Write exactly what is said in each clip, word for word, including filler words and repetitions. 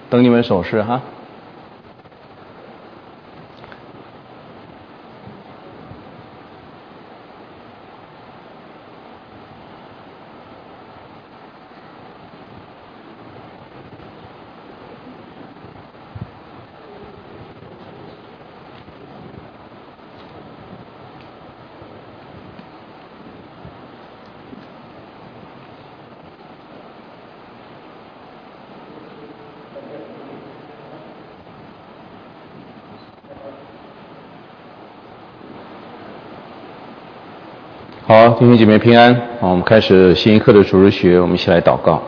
等你们手势哈。好，弟兄姐妹平安。好，我们开始新一课的主日学，我们一起来祷告。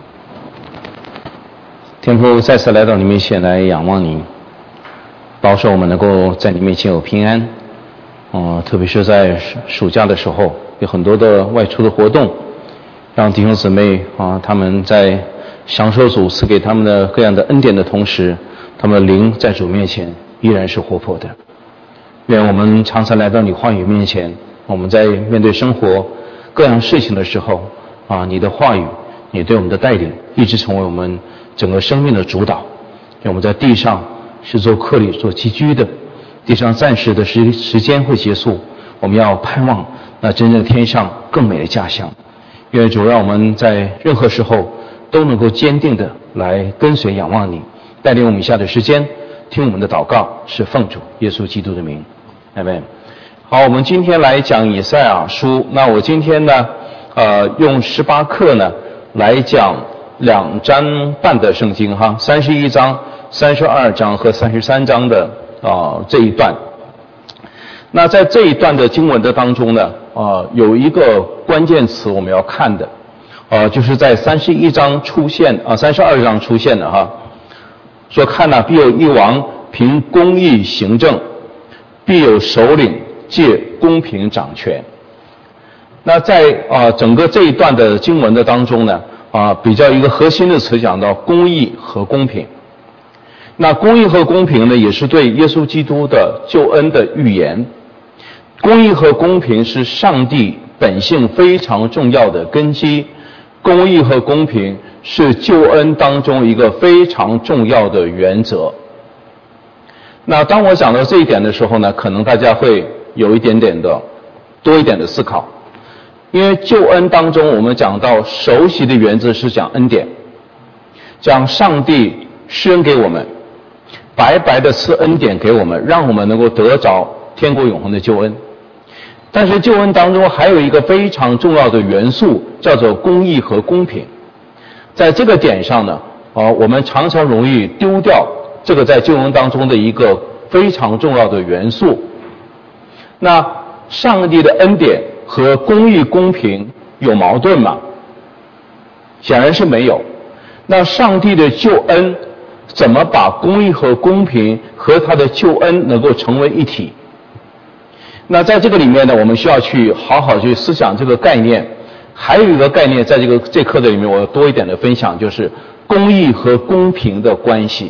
天父，再次来到你面前来仰望你，保守我们能够在你面前有平安。嗯，特别是在暑假的时候，有很多的外出的活动，让弟兄姊妹啊，他们在享受主赐给他们的各样的恩典的同时，他们的灵在主面前依然是活泼的。愿我们常常来到你话语面前。我们在面对生活各样事情的时候啊，你的话语，你对我们的带领，一直成为我们整个生命的主导。让我们在地上是做客旅、做寄居的，地上暂时的时时间会结束，我们要盼望那真正天上更美的家乡。愿主让我们在任何时候都能够坚定的来跟随仰望你，带领我们以下的时间听我们的祷告，是奉主耶稣基督的名，阿们。好，我们今天来讲以赛亚书。那我今天呢，呃，用十八课呢来讲两章半的圣经哈，三十一章、三十二章和三十三章的啊、呃、这一段。那在这一段的经文的当中呢，啊、呃、有一个关键词我们要看的，呃，就是在三十一章出现啊，三十二章出现的哈，说看呐、啊，必有一王凭公义行政，必有首领借公平掌权。那在啊、呃、整个这一段的经文的当中呢，啊、呃、比较一个核心的词讲到公义和公平。那公义和公平呢，也是对耶稣基督的救恩的预言。公义和公平是上帝本性非常重要的根基，公义和公平是救恩当中一个非常重要的原则。那当我讲到这一点的时候呢，可能大家会有一点点的多一点的思考。因为救恩当中我们讲到首席的原则是讲恩典，讲上帝施恩给我们，白白的赐恩典给我们，让我们能够得着天国永恒的救恩。但是救恩当中还有一个非常重要的元素，叫做公义和公平。在这个点上呢，呃，我们常常容易丢掉这个在救恩当中的一个非常重要的元素。那上帝的恩典和公义公平有矛盾吗？显然是没有。那上帝的救恩怎么把公义和公平和他的救恩能够成为一体？那在这个里面呢，我们需要去好好去思想这个概念。还有一个概念在这个这课的里面我要多一点的分享，就是公义和公平的关系。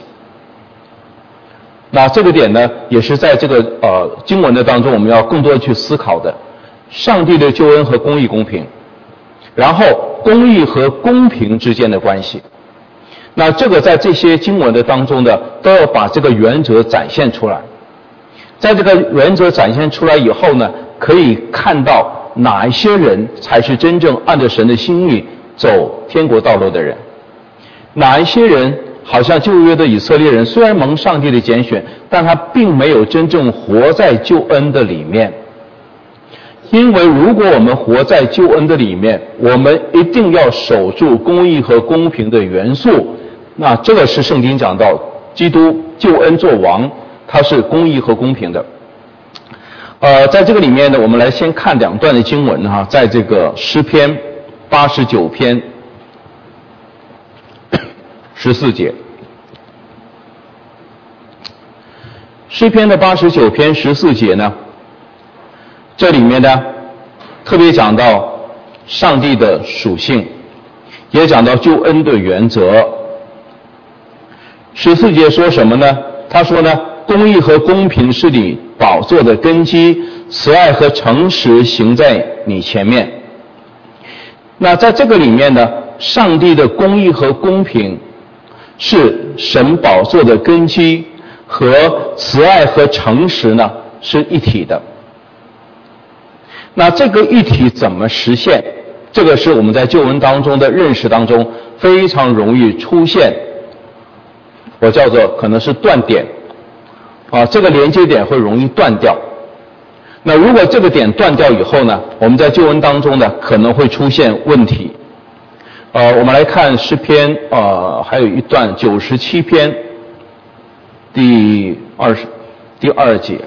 那这个点呢，也是在这个呃经文的当中我们要更多的去思考的。上帝的救恩和公义公平，然后公义和公平之间的关系。那这个在这些经文的当中呢，都要把这个原则展现出来。在这个原则展现出来以后呢，可以看到哪一些人才是真正按着神的心意走天国道路的人，哪一些人好像旧约的以色列人，虽然蒙上帝的拣选，但他并没有真正活在救恩的里面。因为如果我们活在救恩的里面，我们一定要守住公义和公平的元素。那这个是圣经讲到基督救恩做王，它是公义和公平的。呃，在这个里面呢，我们来先看两段的经文哈，在这个诗篇八十九篇十四节。诗篇的八十九篇十四节呢，这里面呢特别讲到上帝的属性，也讲到救恩的原则。十四节说什么呢？他说呢，公义和公平是你宝座的根基，慈爱和诚实行在你前面。那在这个里面呢，上帝的公义和公平是神宝座的根基，和慈爱和诚实呢是一体的。那这个一体怎么实现？这个是我们在旧文当中的认识当中非常容易出现，我叫做可能是断点啊，这个连接点会容易断掉。那如果这个点断掉以后呢，我们在旧文当中呢可能会出现问题。呃，我们来看诗篇，呃，还有一段九十七篇第二十第二节。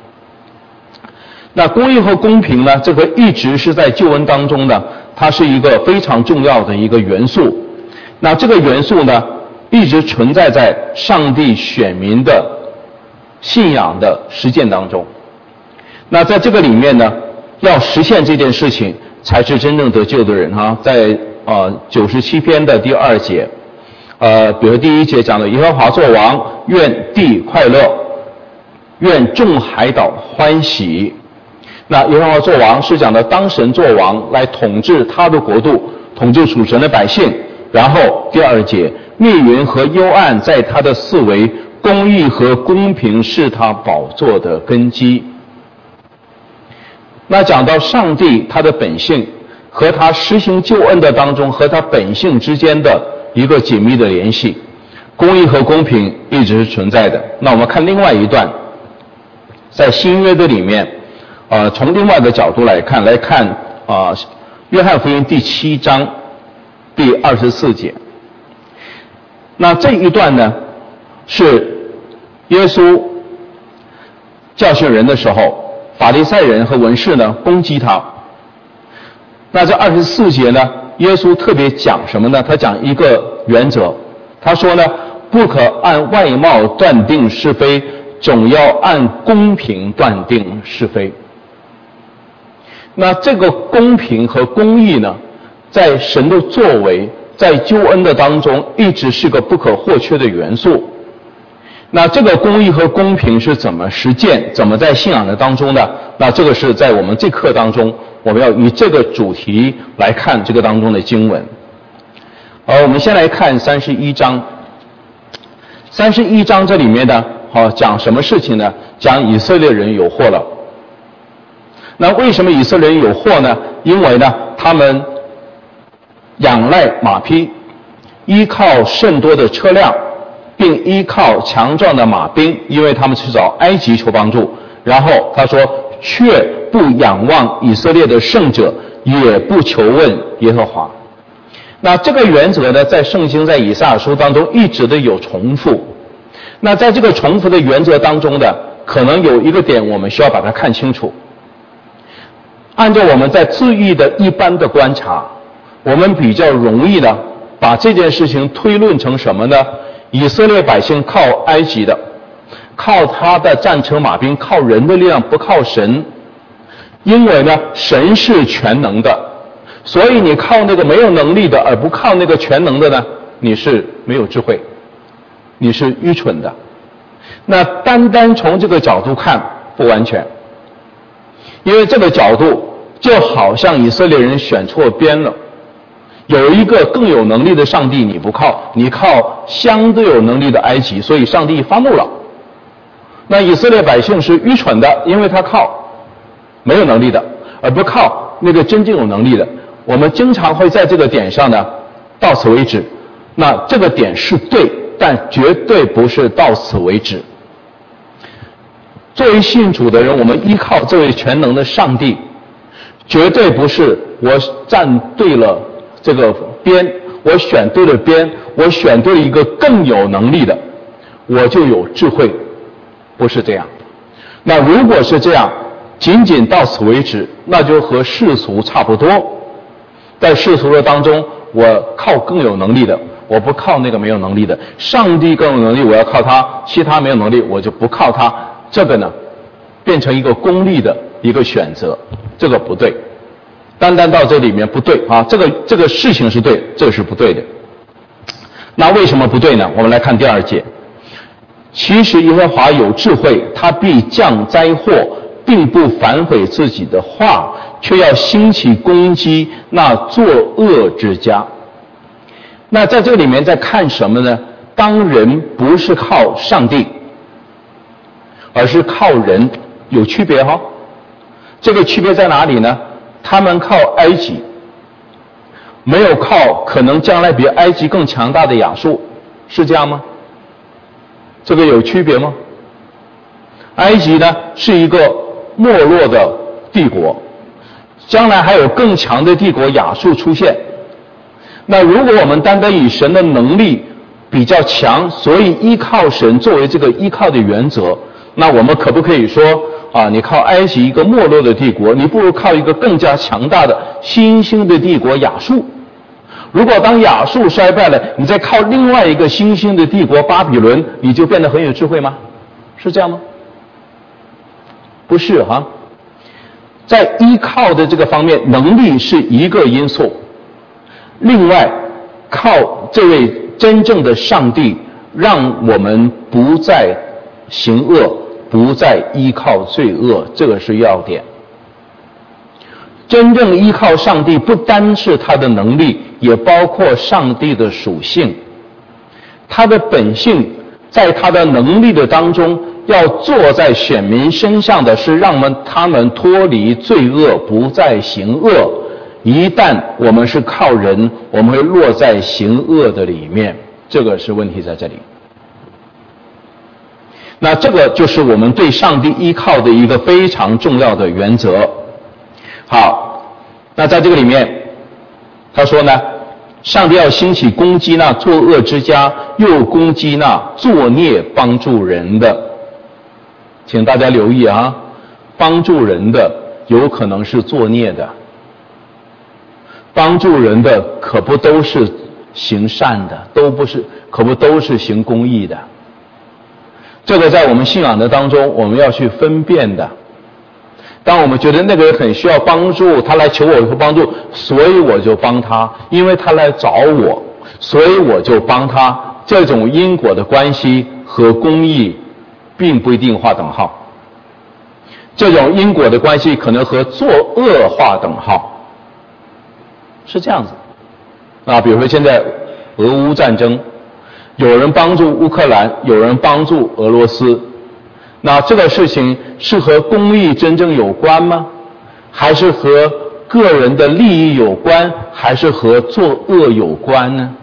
那公义和公平呢，这个一直是在旧文当中呢，它是一个非常重要的一个元素。那这个元素呢，一直存在在上帝选民的信仰的实践当中。那在这个里面呢，要实现这件事情，才是真正得救的人哈。在呃九十七篇的第二节，呃，比如第一节讲的耶和华作王，愿地快乐，愿众海岛欢喜。那耶和华作王是讲的当神作王来统治他的国度，统治属神的百姓。然后第二节，密云和幽暗在他的四围，公义和公平是他宝座的根基。那讲到上帝他的本性和他实行救恩的当中和他本性之间的一个紧密的联系，公义和公平一直是存在的。那我们看另外一段，在新约的里面，呃，从另外的角度来看，来看啊、呃，约翰福音第七章第二十四节。那这一段呢，是耶稣教训人的时候，法利赛人和文士呢攻击他。那这二十四节呢，耶稣特别讲什么呢？他讲一个原则，他说呢，不可按外貌断定是非，总要按公平断定是非。那这个公平和公义呢，在神的作为，在救恩的当中，一直是个不可或缺的元素。那这个公义和公平是怎么实践，怎么在信仰的当中呢？那这个是在我们这课当中，我们要以这个主题来看这个当中的经文。呃，我们先来看三十一章。三十一章这里面呢，好、哦、讲什么事情呢？讲以色列人有祸了。那为什么以色列人有祸呢？因为呢，他们仰赖马匹，依靠甚多的车辆，并依靠强壮的马兵，因为他们去找埃及求帮助。然后他说，却不仰望以色列的圣者，也不求问耶和华。那这个原则呢，在圣经在以赛亚书当中一直的有重复。那在这个重复的原则当中的，可能有一个点我们需要把它看清楚。按照我们在自义的一般的观察，我们比较容易呢把这件事情推论成什么呢？以色列百姓靠埃及的，靠他的战车马兵，靠人的力量，不靠神。因为呢，神是全能的，所以你靠那个没有能力的，而不靠那个全能的呢，你是没有智慧，你是愚蠢的。那单单从这个角度看不完全，因为这个角度就好像以色列人选错边了。有一个更有能力的上帝你不靠，你靠相对有能力的埃及，所以上帝发怒了。那以色列百姓是愚蠢的，因为他靠没有能力的，而不靠那个真正有能力的。我们经常会在这个点上呢到此为止。那这个点是对，但绝对不是到此为止。作为信主的人，我们依靠这位全能的上帝，绝对不是我站对了这个边，我选对了边，我选对了一个更有能力的，我就有智慧，不是这样。那如果是这样，仅仅到此为止，那就和世俗差不多。在世俗的当中，我靠更有能力的，我不靠那个没有能力的。上帝更有能力，我要靠他，其他没有能力，我就不靠他。这个呢，变成一个功利的一个选择，这个不对。单单到这里面不对啊，这个这个事情是对，这是不对的。那为什么不对呢？我们来看第二节。其实耶和华有智慧，他必降灾祸，并不反悔自己的话，却要兴起攻击那作恶之家。那在这里面在看什么呢？ 当人不是靠上帝，而是靠人，有区别哈、哦。这个区别在哪里呢？他们靠埃及，没有靠可能将来比埃及更强大的亚述，是这样吗？这个有区别吗？埃及呢是一个没落的帝国，将来还有更强的帝国亚述出现。那如果我们单单以神的能力比较强，所以依靠神作为这个依靠的原则，那我们可不可以说啊，你靠埃及一个没落的帝国，你不如靠一个更加强大的新兴的帝国亚述。如果当亚述衰败了，你再靠另外一个新兴的帝国巴比伦，你就变得很有智慧吗？是这样吗？不是哈。在依靠的这个方面，能力是一个因素，另外靠这位真正的上帝，让我们不再行恶，不再依靠罪恶，这个是要点。真正依靠上帝，不单是他的能力，也包括上帝的属性。他的本性在他的能力的当中，要坐在选民身上的是让们他们脱离罪恶，不再行恶。一旦我们是靠人，我们会落在行恶的里面，这个是问题在这里。那这个就是我们对上帝依靠的一个非常重要的原则。好，那在这个里面他说呢，上帝要兴起攻击那作恶之家，又攻击那作孽帮助人的。请大家留意啊，帮助人的有可能是作孽的，帮助人的可不都是行善的，都不是，可不都是行公义的。这个在我们信仰的当中，我们要去分辨的。当我们觉得那个人很需要帮助，他来求我的帮助，所以我就帮他，因为他来找我，所以我就帮他。这种因果的关系和公义并不一定划等号，这种因果的关系可能和作恶划等号，是这样子。啊，比如说现在俄乌战争，有人帮助乌克兰，有人帮助俄罗斯，那这个事情是和公义真正有关吗？还是和个人的利益有关？还是和作恶有关呢？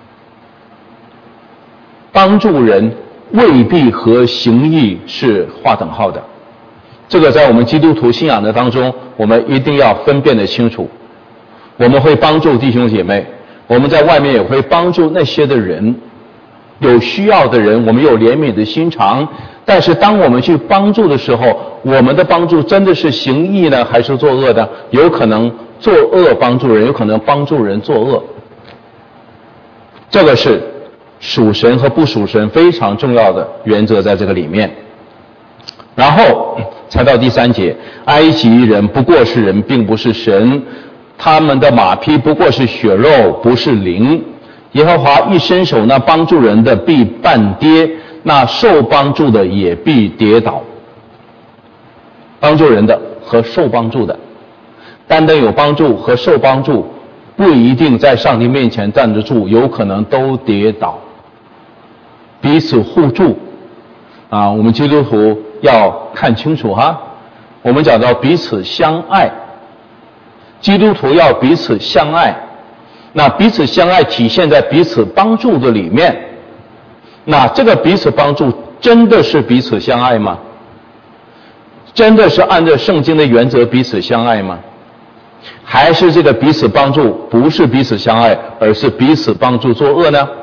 帮助人未必和行义是划等号的，这个在我们基督徒信仰的当中，我们一定要分辨得清楚。我们会帮助弟兄姐妹，我们在外面也会帮助那些的人，有需要的人，我们有怜悯的心肠。但是当我们去帮助的时候，我们的帮助真的是行义呢，还是作恶的？有可能作恶帮助人，有可能帮助人作恶。这个是属神和不属神非常重要的原则在这个里面。然后才到第三节，埃及人不过是人，并不是神，他们的马匹不过是血肉，不是灵。耶和华一伸手，那帮助人的必半跌，那受帮助的也必跌倒。帮助人的和受帮助的，单单有帮助和受帮助不一定在上帝面前站得住，有可能都跌倒。彼此互助啊，我们基督徒要看清楚哈。我们讲到彼此相爱，基督徒要彼此相爱。那彼此相爱体现在彼此帮助的里面，那这个彼此帮助真的是彼此相爱吗？真的是按照圣经的原则彼此相爱吗？还是这个彼此帮助不是彼此相爱，而是彼此帮助作恶呢？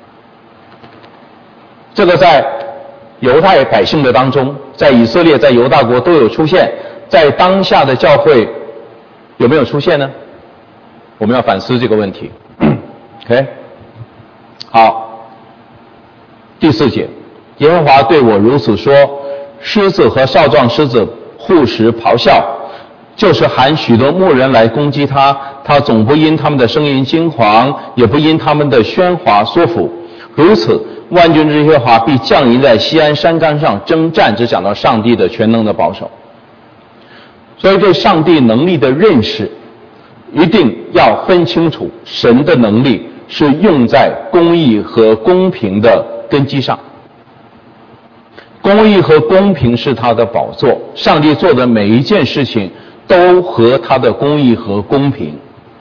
这个在犹太百姓的当中，在以色列，在犹大国都有出现，在当下的教会有没有出现呢？我们要反思这个问题。OK， 好，第四节，耶和华对我如此说：狮子和少壮狮子互时咆哮，就是喊许多牧人来攻击他，他总不因他们的声音惊惶，也不因他们的喧哗缩伏。如此，万军之耶和华必降临在锡安山冈上征战，只讲到上帝的全能的保守。所以对上帝能力的认识一定要分清楚神的能力是用在公义和公平的根基上。公义和公平是他的宝座，上帝做的每一件事情都和他的公义和公平，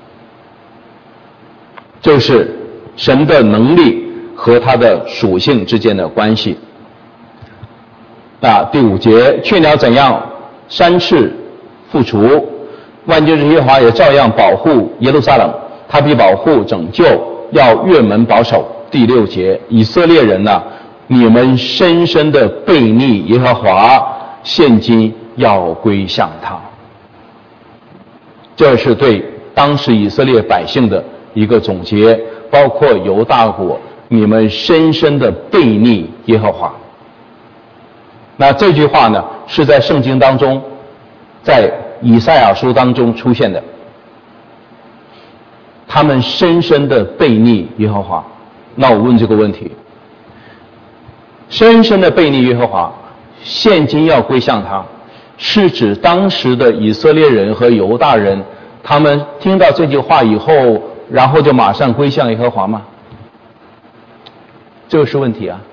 就是神的能力和他的属性之间的关系。那第五节，雀鸟怎样山翅复除，万军之耶和华也照样保护耶路撒冷，他必保护拯救，要越门保守。第六节，以色列人呐、啊，你们深深的背逆耶和华，现今要归向他。这是对当时以色列百姓的一个总结，包括犹大国，你们深深的背逆耶和华。那这句话呢，是在圣经当中，在以赛亚书当中出现的。他们深深的背逆耶和华。那我问这个问题，深深的背逆耶和华，现今要归向他，是指当时的以色列人和犹大人，他们听到这句话以后，然后就马上归向耶和华吗？这个是问题啊。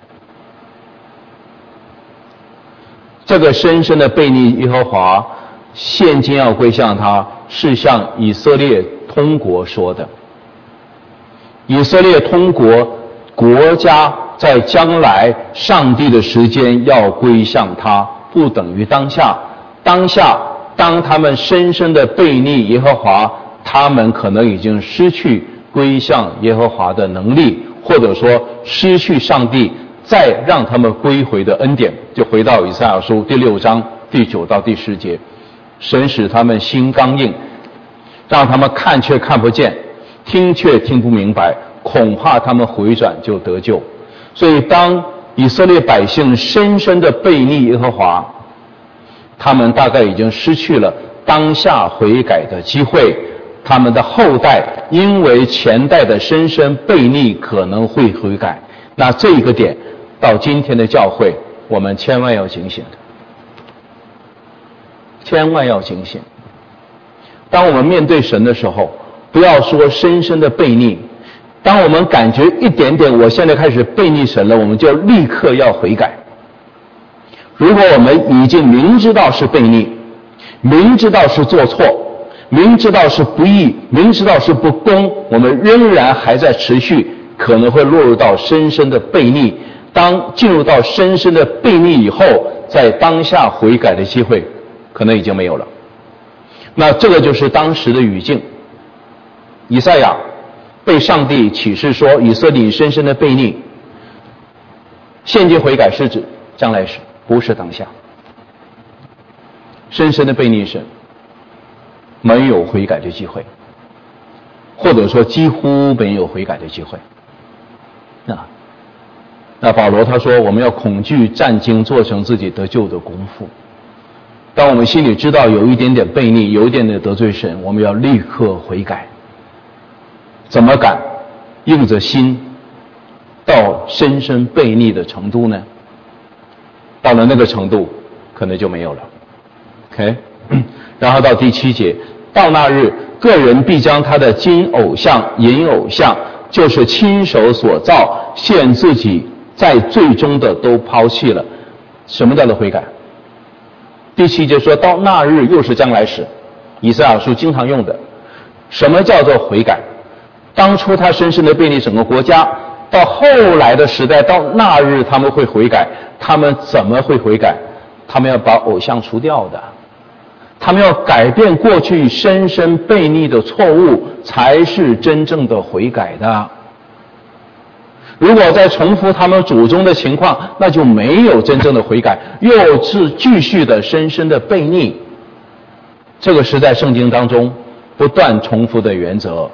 这个深深的背逆耶和华，现今要归向他，是向以色列通国说的。以色列通国，国家在将来上帝的时间要归向他，不等于当下。当下当他们深深的背逆耶和华，他们可能已经失去归向耶和华的能力，或者说失去上帝再让他们归回的恩典。就回到以赛亚书第六章第九到第十节，神使他们心刚硬，让他们看却看不见，听却听不明白，恐怕他们回转就得救。所以当以色列百姓深深的背逆耶和华，他们大概已经失去了当下悔改的机会，他们的后代因为前代的深深背逆可能会悔改。那这一个点到今天的教会，我们千万要警醒，千万要警醒。当我们面对神的时候，不要说深深的背逆，当我们感觉一点点我现在开始背逆神了，我们就立刻要悔改。如果我们已经明知道是背逆，明知道是做错，明知道是不义，明知道是不公，我们仍然还在持续，可能会落入到深深的背逆。当进入到深深的背逆以后，在当下悔改的机会可能已经没有了。那这个就是当时的语境。以赛亚被上帝启示说，以色列深深的背逆，现今悔改是指将来时，不是当下。深深的背逆神，没有悔改的机会，或者说几乎没有悔改的机会。啊，那保罗他说，我们要恐惧战经，做成自己得救的功夫。当我们心里知道有一点点背逆，有一点点得罪神，我们要立刻悔改。怎么敢硬着心到深深背逆的程度呢？到了那个程度，可能就没有了。OK， 然后到第七节，到那日，个人必将他的金偶像、银偶像，就是亲手所造，献自己在最终的都抛弃了。什么叫做悔改？第七节说到那日，又是将来时，以赛亚书经常用的。什么叫做悔改？当初他深深的背逆整个国家，到后来的时代，到那日他们会悔改。他们怎么会悔改？他们要把偶像除掉的，他们要改变过去深深背逆的错误，才是真正的悔改的。如果再重复他们祖宗的情况，那就没有真正的悔改，又是继续的深深的背逆。这个是在圣经当中不断重复的原则。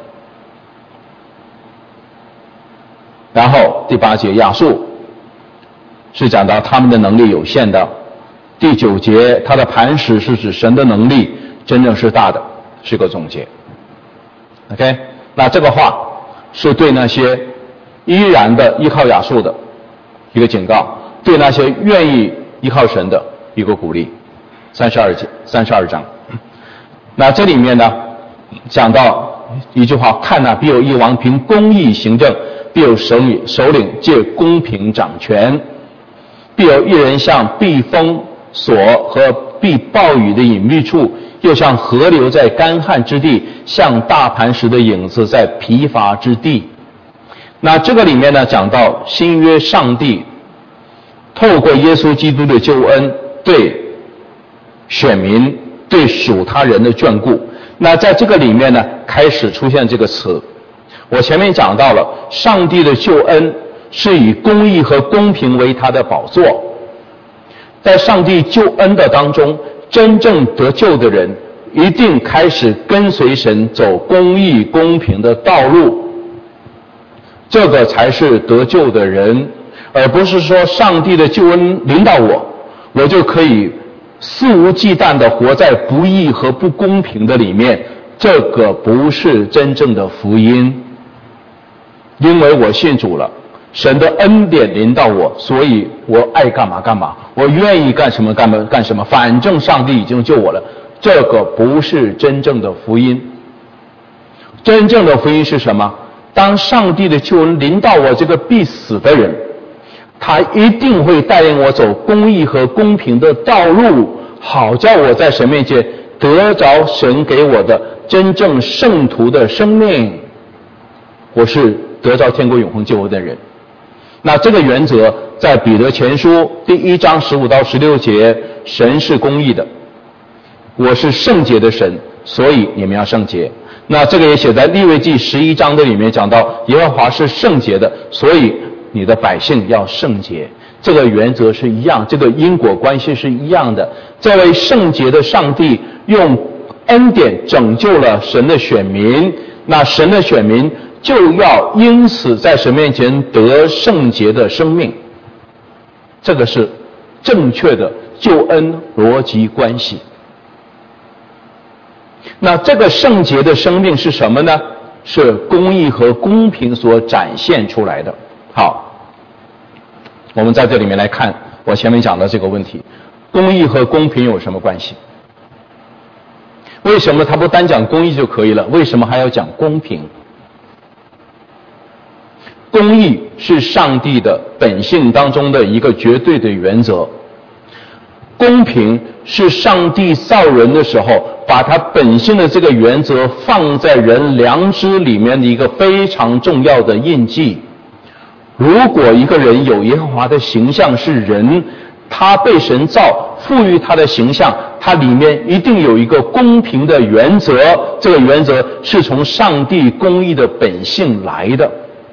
然后第八节，亚述是讲到他们的能力有限的。第九节，他的磐石是指神的能力真正是大的，是个总结。OK， 那这个话是对那些依然的依靠亚述的一个警告，对那些愿意依靠神的一个鼓励。三十二节，三十二章。那这里面呢，讲到一句话，看哪、啊，必有一王凭公义行政，必有首领首领借公平掌权，必有一人像避风所和避暴雨的隐秘处，又像河流在干旱之地，像大磐石的影子在疲乏之地。那这个里面呢，讲到新约上帝透过耶稣基督的救恩对选民、对属他人的眷顾。那在这个里面呢，开始出现这个词。我前面讲到了，上帝的救恩是以公义和公平为他的宝座。在上帝救恩的当中，真正得救的人一定开始跟随神走公义公平的道路，这个才是得救的人，而不是说上帝的救恩临到我，我就可以肆无忌惮地活在不义和不公平的里面，这个不是真正的福音。因为我信主了，神的恩典临到我，所以我爱干嘛干嘛，我愿意干什么干嘛干什么，反正上帝已经救我了，这个不是真正的福音。真正的福音是什么？当上帝的救恩临到我这个必死的人，他一定会带领我走公义和公平的道路，好叫我在神面前得着神给我的真正圣徒的生命，我是得着天国永恒救恩的人。那这个原则在彼得前书第一章十五到十六节，神是公义的，我是圣洁的神，所以你们要圣洁。那这个也写在利未记十一章的里面，讲到耶和华是圣洁的，所以你的百姓要圣洁。这个原则是一样，这个因果关系是一样的。这位圣洁的上帝用恩典拯救了神的选民，那神的选民就要因此在神面前得圣洁的生命。这个是正确的救恩逻辑关系。那这个圣洁的生命是什么呢？是公义和公平所展现出来的。好，我们在这里面来看我前面讲的这个问题，公义和公平有什么关系？为什么他不单讲公义就可以了？为什么还要讲公平？公义是上帝的本性当中的一个绝对的原则，公平是上帝造人的时候把他本性的这个原则放在人良知里面的一个非常重要的印记。如果一个人有耶和华的形象是人，他被神造，赋予他的形象，他里面一定有一个公平的原则，这个原则是从上帝公义的本性来的。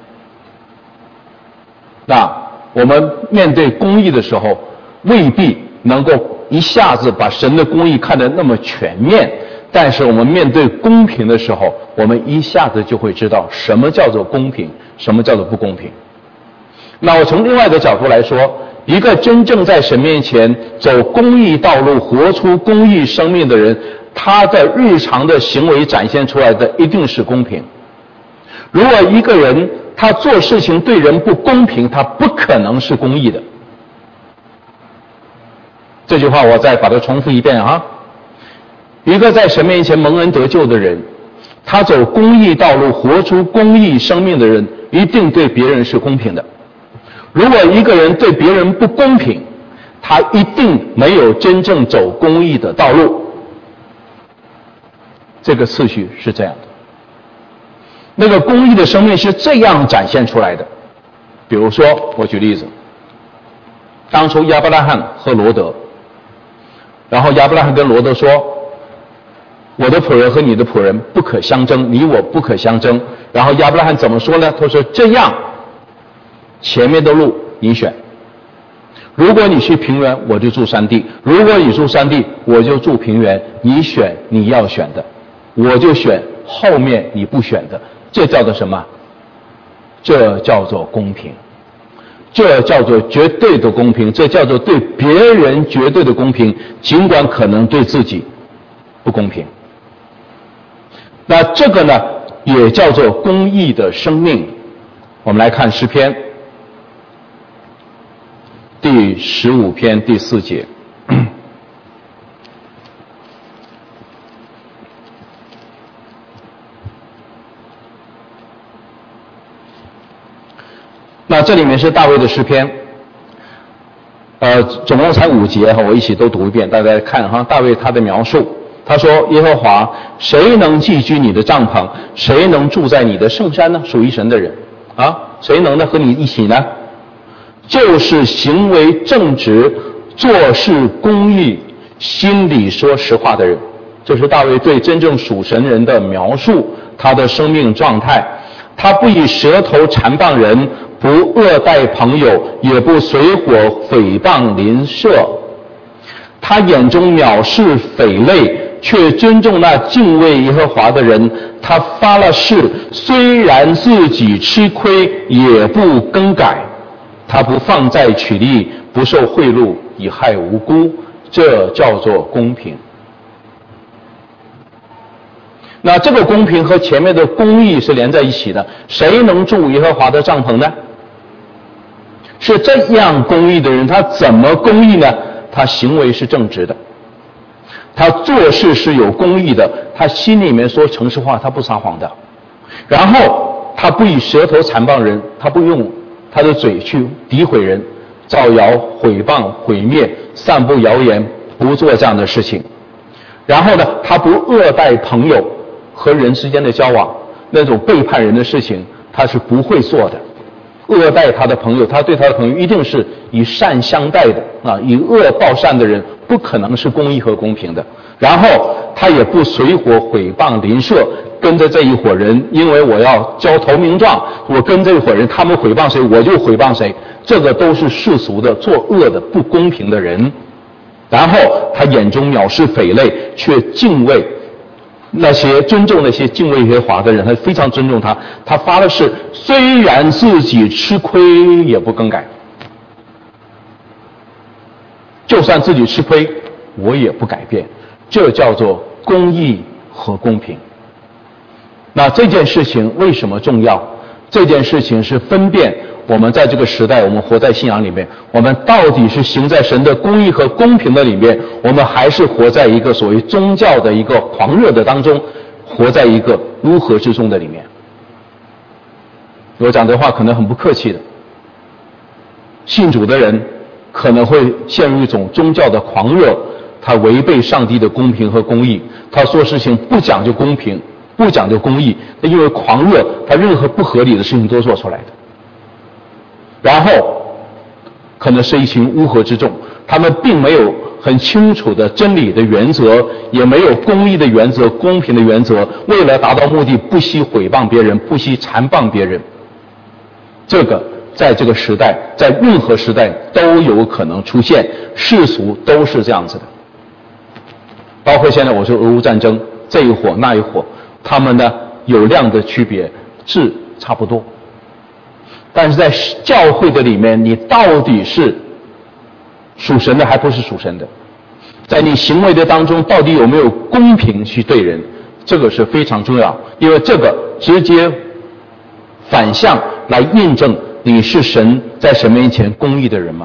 那我们面对公义的时候，未必能够一下子把神的公义看得那么全面，但是我们面对公平的时候，我们一下子就会知道什么叫做公平，什么叫做不公平。那我从另外一个角度来说，一个真正在神面前走公义道路、活出公义生命的人，他的日常的行为展现出来的一定是公平。如果一个人他做事情对人不公平，他不可能是公义的。这句话我再把它重复一遍啊！一个在神面前蒙恩得救的人，他走公义道路、活出公义生命的人，一定对别人是公平的。如果一个人对别人不公平，他一定没有真正走公义的道路。这个次序是这样的。那个公义的生命是这样展现出来的。比如说，我举例子，当初亚伯拉罕和罗德，然后亚伯拉罕跟罗德说，我的仆人和你的仆人不可相争，你我不可相争。然后亚伯拉罕怎么说呢？他说，这样前面的路你选，如果你去平原，我就住山地；如果你住山地，我就住平原。你选你要选的，我就选后面你不选的。这叫做什么？这叫做公平，这叫做绝对的公平，这叫做对别人绝对的公平，尽管可能对自己不公平。那这个呢，也叫做公义的生命。我们来看诗篇第十五篇第四节。 那这里面是大卫的诗篇，呃，总共才五节哈，我一起都读一遍，大家看哈，大卫他的描述。他说：“耶和华，谁能寄居你的帐篷？谁能住在你的圣山呢？”属于神的人啊，谁能呢？和你一起呢？就是行为正直、做事公义、心里说实话的人。这是大卫对真正属神人的描述，他的生命状态。他不以舌头缠谤人，不恶待朋友，也不随伙诽谤邻舍。他眼中藐视匪类，却尊重那敬畏耶和华的人。他发了誓，虽然自己吃亏，也不更改。他不放债取利，不受贿赂，以害无辜。这叫做公平。那这个公平和前面的公义是连在一起的。谁能住耶和华的帐篷呢？是这样公义的人。他怎么公义呢？他行为是正直的，他做事是有公义的，他心里面说诚实话，他不撒谎的。然后他不以舌头缠谤人，他不用他的嘴去诋毁人、造谣、毁谤、毁灭、散布谣言，不做这样的事情。然后呢，他不恶待朋友，和人之间的交往，那种背叛人的事情，他是不会做的。恶待他的朋友，他对他的朋友一定是以善相待的啊，以恶报善的人不可能是公义和公平的。然后他也不随伙毁谤邻舍，跟着这一伙人，因为我要交投名状，我跟这一伙人，他们毁谤谁我就毁谤谁，这个都是世俗的、作恶的、不公平的人。然后他眼中藐视匪类，却敬畏那些尊重那些敬畏耶和华的人，他非常尊重他。他发的是，虽然自己吃亏，也不更改。就算自己吃亏，我也不改变。这叫做公义和公平。那这件事情为什么重要？这件事情是分辨我们在这个时代，我们活在信仰里面，我们到底是行在神的公义和公平的里面，我们还是活在一个所谓宗教的一个狂热的当中，活在一个乌合之众的里面。我讲这话可能很不客气的，信主的人可能会陷入一种宗教的狂热，他违背上帝的公平和公义，他做事情不讲究公平，不讲究公义，因为狂热，他任何不合理的事情都做出来的。然后可能是一群乌合之众，他们并没有很清楚的真理的原则，也没有公义的原则、公平的原则，为了达到目的不惜毁谤别人，不惜缠谤别人。这个在这个时代，在任何时代都有可能出现，世俗都是这样子的。包括现在我说俄乌战争，这一伙那一伙，他们呢有量的区别，质差不多。但是在教会的里面，你到底是属神的还不是属神的？在你行为的当中，到底有没有公平去对人？这个是非常重要，因为这个直接反向来印证你是神在神面前公义的人吗？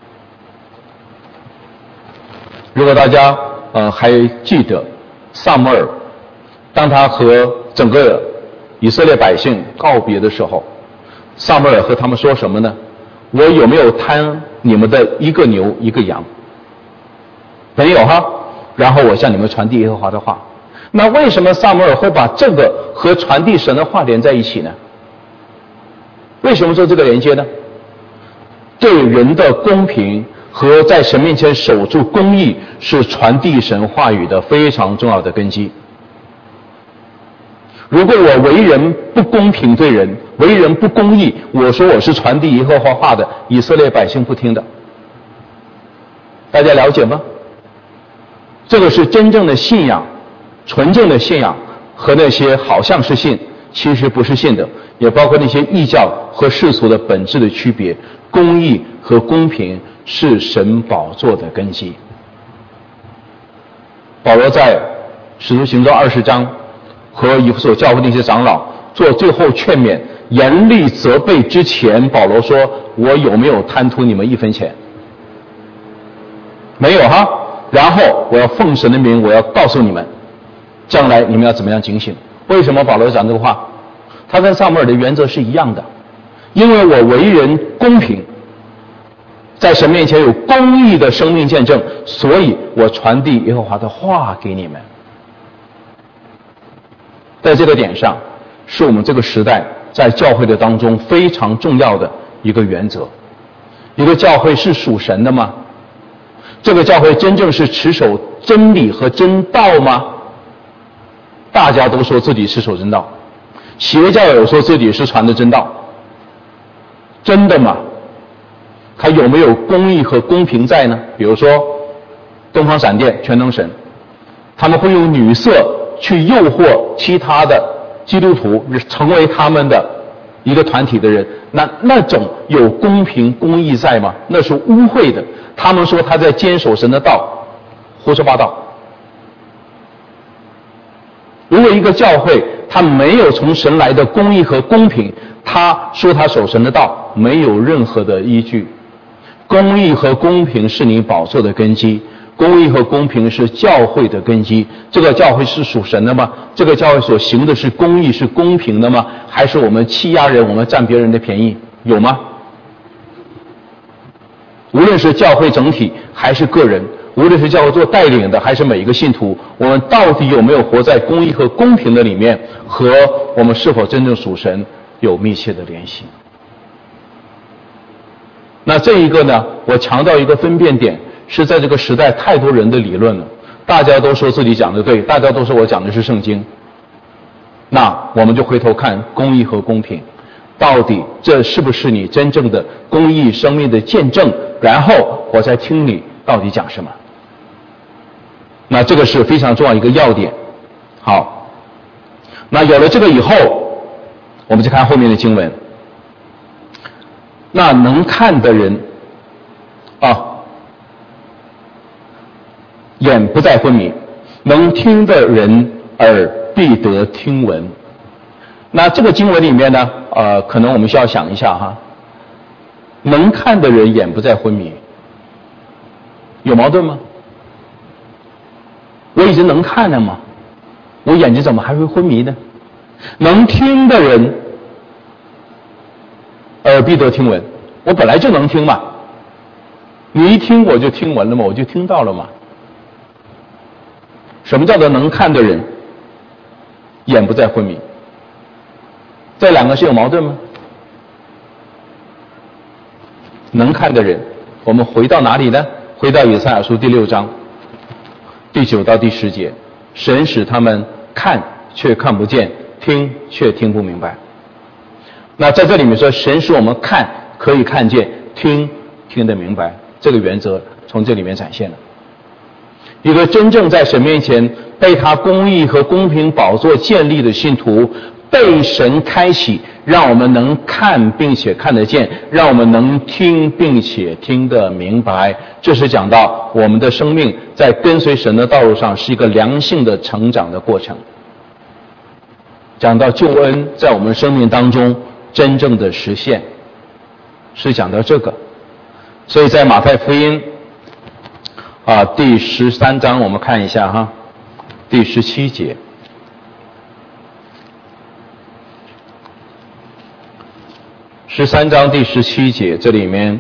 如果大家呃还记得撒母耳，当他和整个以色列百姓告别的时候，撒母耳和他们说什么呢？我有没有贪你们的一个牛一个羊？没有哈。然后我向你们传递耶和华的话。那为什么撒母耳会把这个和传递神的话连在一起呢？为什么做这个连接呢？对人的公平和在神面前守住公义是传递神话语的非常重要的根基。如果我为人不公平对人，为人不公义，我说我是传递耶和华话的，以色列百姓不听的。大家了解吗？这个是真正的信仰，纯正的信仰和那些好像是信，其实不是信的，也包括那些异教和世俗的本质的区别。公义和公平是神宝座的根基。保罗在使徒行传二十章和以弗所教会那些长老做最后劝勉、严厉责备之前，保罗说：“我有没有贪图你们一分钱？没有哈。然后我要奉神的名，我要告诉你们，将来你们要怎么样警醒。”为什么保罗讲这个话？他跟撒母耳的原则是一样的， 因为我为人公平，在神面前有公义的生命见证，所以我传递耶和华的话给你们。在这个点上，是我们这个时代在教会的当中非常重要的一个原则。一个教会是属神的吗？这个教会真正是持守真理和真道吗？大家都说自己是守真道，邪教有说自己是传的真道，真的吗？它有没有公义和公平在呢？比如说东方闪电全能神，他们会用女色去诱惑其他的基督徒成为他们的一个团体的人，那那种有公平公义在吗？那是污秽的。他们说他在坚守神的道，胡说八道。如果一个教会他没有从神来的公义和公平，他说他守神的道，没有任何的依据。公义和公平是你宝座的根基，公义和公平是教会的根基。这个教会是属神的吗？这个教会所行的是公义是公平的吗？还是我们欺压人，我们占别人的便宜？有吗？无论是教会整体还是个人，无论是教会做带领的还是每一个信徒，我们到底有没有活在公义和公平的里面，和我们是否真正属神有密切的联系？那这一个呢，我强调一个分辨点，是在这个时代太多人的理论了，大家都说自己讲的对，大家都说我讲的是圣经，那我们就回头看公义和公平，到底这是不是你真正的公义生命的见证，然后我再听你到底讲什么。那这个是非常重要一个要点。好，那有了这个以后，我们就看后面的经文。那能看的人啊，眼不再昏迷；能听的人耳必得听闻。那这个经文里面呢，呃，可能我们需要想一下哈，能看的人眼不再昏迷，有矛盾吗？我已经能看了吗？我眼睛怎么还会昏迷呢？能听的人耳必得听闻，我本来就能听嘛，你一听我就听闻了嘛，我就听到了嘛。什么叫做能看的人眼不再昏迷？这两个是有矛盾吗？能看的人，我们回到哪里呢？回到以赛亚书第六章第九到第十节，神使他们看却看不见，听却听不明白。那在这里面说，神使我们看可以看见，听听得明白，这个原则从这里面展现了。一个真正在神面前被他公义和公平宝座建立的信徒，被神开启，让我们能看并且看得见，让我们能听并且听得明白。这是讲到我们的生命在跟随神的道路上是一个良性的成长的过程，讲到救恩在我们生命当中真正的实现，是讲到这个。所以在马太福音啊第十三章，我们看一下哈，第十七节。十三章第十七节，这里面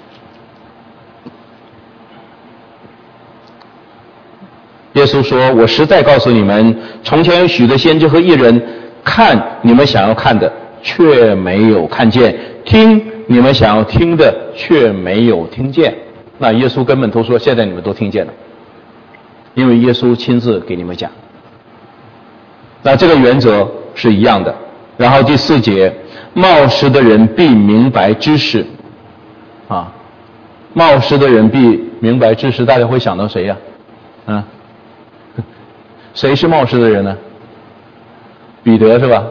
耶稣说，我实在告诉你们，从前有许多先知和义人，看你们想要看的却没有看见，听你们想要听的却没有听见。那耶稣根本都说，现在你们都听见了，因为耶稣亲自给你们讲。那这个原则是一样的。然后第四节，冒失的人必明白知识啊，冒失的人必明白知识，大家会想到谁呀？啊，谁是冒失的人呢？彼得是吧？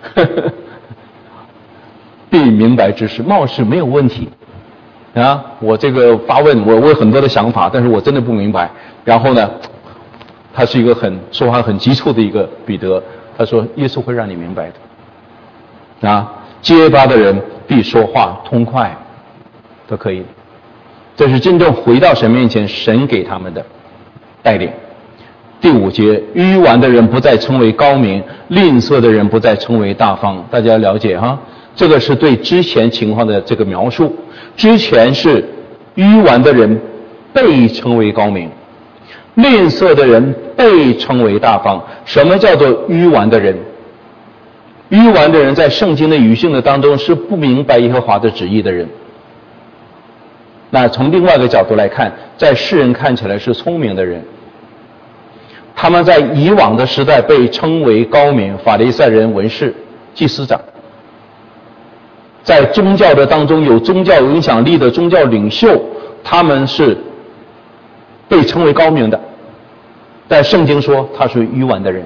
必明白知识，冒失没有问题啊。我这个发问，我我有很多的想法，但是我真的不明白。然后呢，他是一个很说话很急促的一个彼得，他说耶稣会让你明白的。啊，结巴的人必说话通快，都可以。这是真正回到神面前，神给他们的带领。第五节，愚顽的人不再称为高明，吝啬的人不再称为大方。大家了解哈， 这个是对之前情况的这个描述。之前是愚顽的人被称为高明，吝啬的人被称为大方。什么叫做愚顽的人？愚顽的人在圣经的语境的当中是不明白耶和华的旨意的人。那从另外一个角度来看，在世人看起来是聪明的人，他们在以往的时代被称为高明，法利赛人、文士、祭司长，在宗教的当中有宗教影响力的宗教领袖，他们是被称为高明的，但圣经说他是愚顽的人。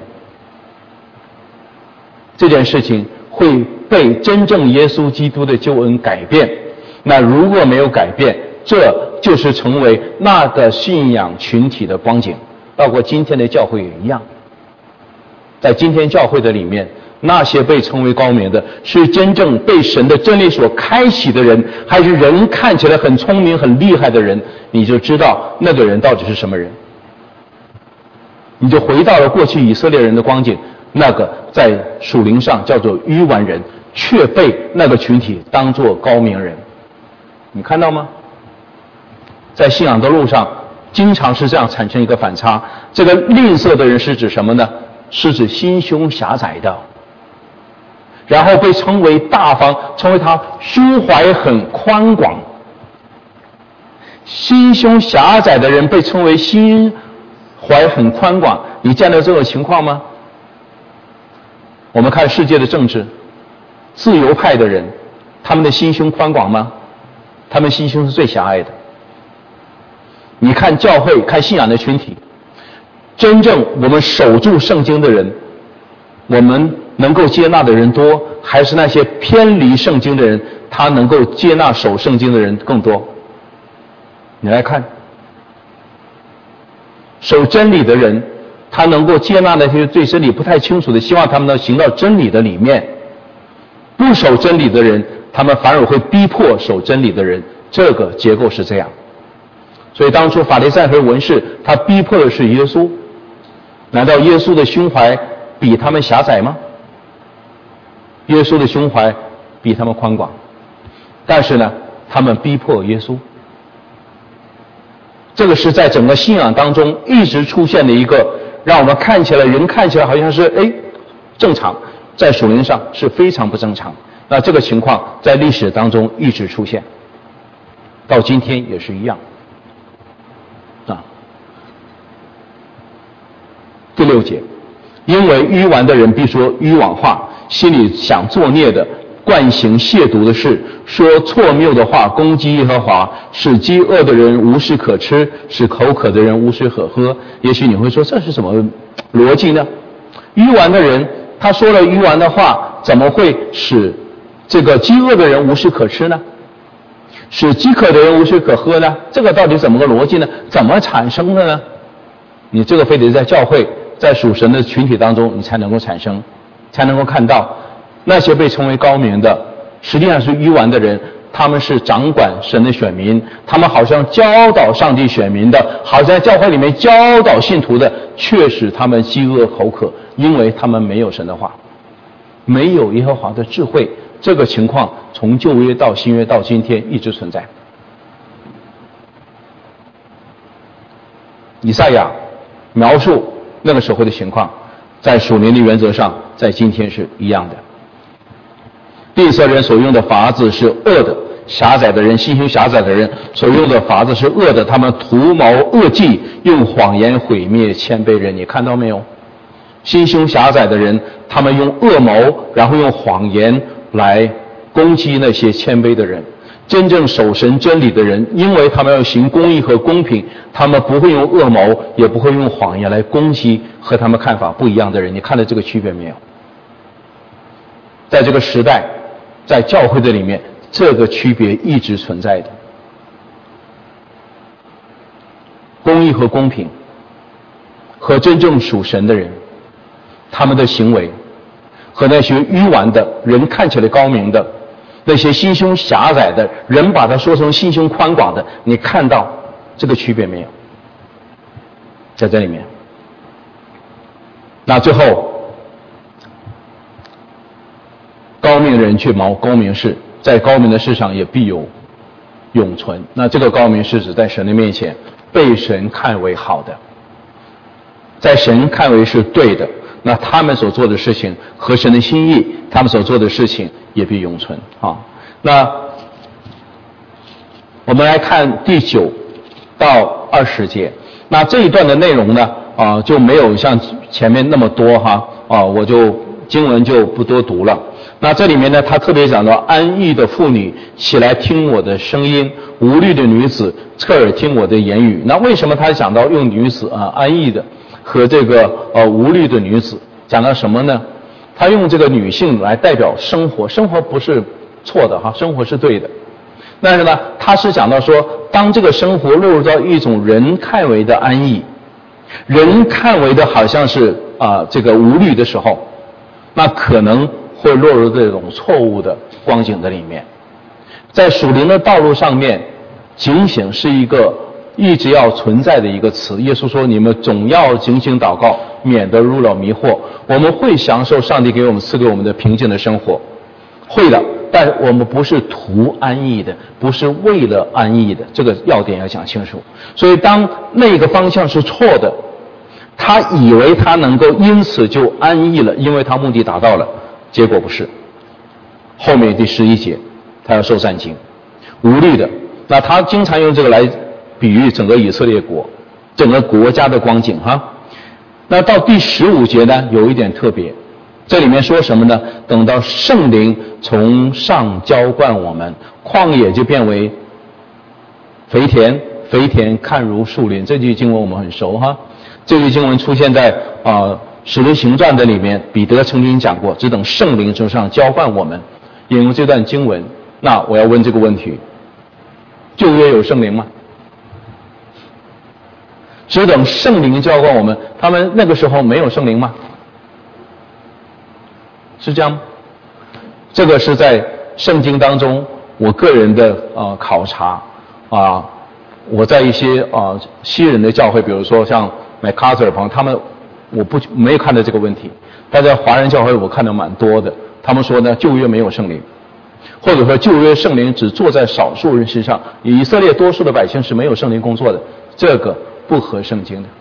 这件事情会被真正耶稣基督的救恩改变。那如果没有改变，这就是成为那个信仰群体的光景。包括今天的教会也一样，在今天教会的里面，那些被称为高明的是真正被神的真理所开启的人，还是人看起来很聪明很厉害的人，你就知道那个人到底是什么人。你就回到了过去以色列人的光景，那个在属灵上叫做愚顽人，却被那个群体当作高明人。你看到吗？在信仰的路上经常是这样产生一个反差。这个吝啬的人是指什么呢？是指心胸狭窄的，然后被称为大方，称为他胸怀很宽广。心胸狭窄的人被称为心怀很宽广，你见到这种情况吗？我们看世界的政治，自由派的人，他们的心胸宽广吗？他们心胸是最狭隘的。你看教会，看信仰的群体，真正我们守住圣经的人，我们能够接纳的人多，还是那些偏离圣经的人，他能够接纳守圣经的人更多？你来看，守真理的人，他能够接纳那些对真理不太清楚的，希望他们能行到真理的里面。不守真理的人，他们反而会逼迫守真理的人。这个结构是这样。所以当初法利赛和文士，他逼迫的是耶稣，难道耶稣的胸怀比他们狭窄吗？耶稣的胸怀比他们宽广，但是呢，他们逼迫耶稣。这个是在整个信仰当中一直出现的一个，让我们看起来人看起来好像是哎正常，在属灵上是非常不正常。那这个情况在历史当中一直出现，到今天也是一样。啊，第六节，因为愚顽的人必说愚妄话，心里想作孽的，惯行亵渎的事，说错谬的话，攻击耶和华，使饥饿的人无事可吃，使口渴的人无水可喝。也许你会说，这是什么逻辑呢？愚顽的人，他说了愚顽的话，怎么会使这个饥饿的人无事可吃呢？使饥渴的人无水可喝呢？这个到底怎么个逻辑呢？怎么产生的呢？你这个非得在教会，在属神的群体当中，你才能够产生，才能够看到那些被称为高明的，实际上是愚顽的人。他们是掌管神的选民，他们好像教导上帝选民的，好像在教会里面教导信徒的，却使他们饥饿口渴，因为他们没有神的话，没有耶和华的智慧。这个情况从旧约到新约到今天一直存在。以赛亚描述那个时候的情况，在属灵的原则上，在今天是一样的。吝啬人所用的法子是恶的，狭窄的人，心胸狭窄的人所用的法子是恶的，他们图谋恶计，用谎言毁灭谦卑人。你看到没有？心胸狭窄的人，他们用恶谋，然后用谎言来攻击那些谦卑的人。真正守神真理的人，因为他们要行公义和公平，他们不会用恶谋，也不会用谎言来攻击和他们看法不一样的人。你看到这个区别没有？在这个时代，在教会的里面，这个区别一直存在的。公义和公平和真正属神的人，他们的行为和那些愚顽的人，看起来高明的，那些心胸狭窄的人，把它说成心胸宽广的，你看到这个区别没有？在这里面。那最后高明人去谋高明事，在高明的事上也必有永存。那这个高明是指在神的面前被神看为好的，在神看为是对的，那他们所做的事情合神的心意，他们所做的事情也必永存啊。那我们来看第九到二十节，那这一段的内容呢，啊、呃、就没有像前面那么多哈，啊、呃、我就经文就不多读了。那这里面呢，他特别讲到安逸的妇女起来听我的声音，无虑的女子侧耳听我的言语。那为什么他讲到用女子啊、呃、安逸的和这个呃无虑的女子，讲到什么呢？他用这个女性来代表生活，生活不是错的哈，生活是对的。但是呢，他是讲到说，当这个生活落入到一种人看为的安逸，人看为的好像是啊、呃、这个无虑的时候，那可能会落入这种错误的光景的里面。在属灵的道路上面，警醒是一个一直要存在的一个词。耶稣说，你们总要警醒祷告，免得入了迷惑。我们会享受上帝给我们赐给我们的平静的生活，会的，但我们不是图安逸的，不是为了安逸的，这个要点要讲清楚。所以当那个方向是错的，他以为他能够因此就安逸了，因为他目的达到了，结果不是。后面第十一节，他要受战惊，无力的。那他经常用这个来比喻整个以色列国，整个国家的光景哈。那到第十五节呢，有一点特别，这里面说什么呢？等到圣灵从上浇灌我们，旷野就变为肥田，肥田看如树林。这句经文我们很熟哈。这句经文出现在啊《使徒行传》的里面，彼得曾经讲过，只等圣灵从上浇灌我们。引用这段经文，那我要问这个问题：旧约有圣灵吗？只等圣灵浇灌我们，他们那个时候没有圣灵吗？是这样吗？这个是在圣经当中我个人的呃考察啊，我在一些啊西人的教会，比如说像 MacArthur 朋友，他们我不没有看到这个问题，但在华人教会我看到蛮多的，他们说呢旧约没有圣灵，或者说旧约圣灵只坐在少数人身上，以色列多数的百姓是没有圣灵工作的，这个不合圣经的，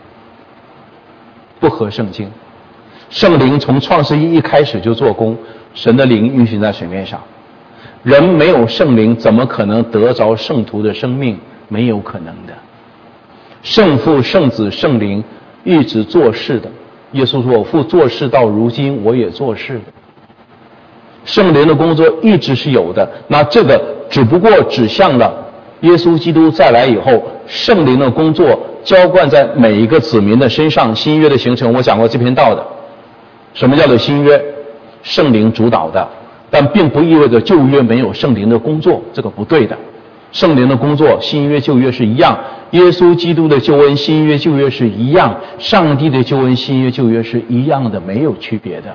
不合圣经。圣灵从创世一一开始就做工，神的灵运行在水面上，人没有圣灵怎么可能得着圣徒的生命？没有可能的。圣父、圣子、圣灵一直做事的。耶稣说，我父做事到如今，我也做事的。圣灵的工作一直是有的，那这个只不过指向了耶稣基督再来以后，圣灵的工作浇灌在每一个子民的身上。新约的形成，我讲过这篇道的。什么叫做新约？圣灵主导的，但并不意味着旧约没有圣灵的工作，这个不对的。圣灵的工作，新约旧约是一样，耶稣基督的救恩，新约旧约是一样，上帝的救恩，新约旧约是一样的，没有区别的。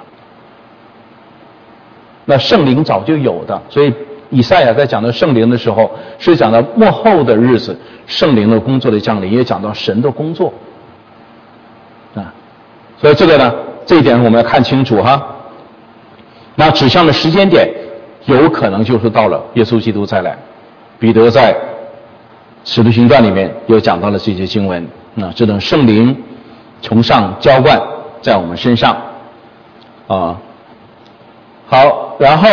那圣灵早就有的，所以以赛亚在讲到圣灵的时候，是讲到末后的日子圣灵的工作的降临，也讲到神的工作啊。所以这个呢，这一点我们要看清楚哈。那指向的时间点有可能就是到了耶稣基督再来。彼得在使徒行传里面又讲到了这些经文，那这种圣灵从上浇灌在我们身上啊。好，然后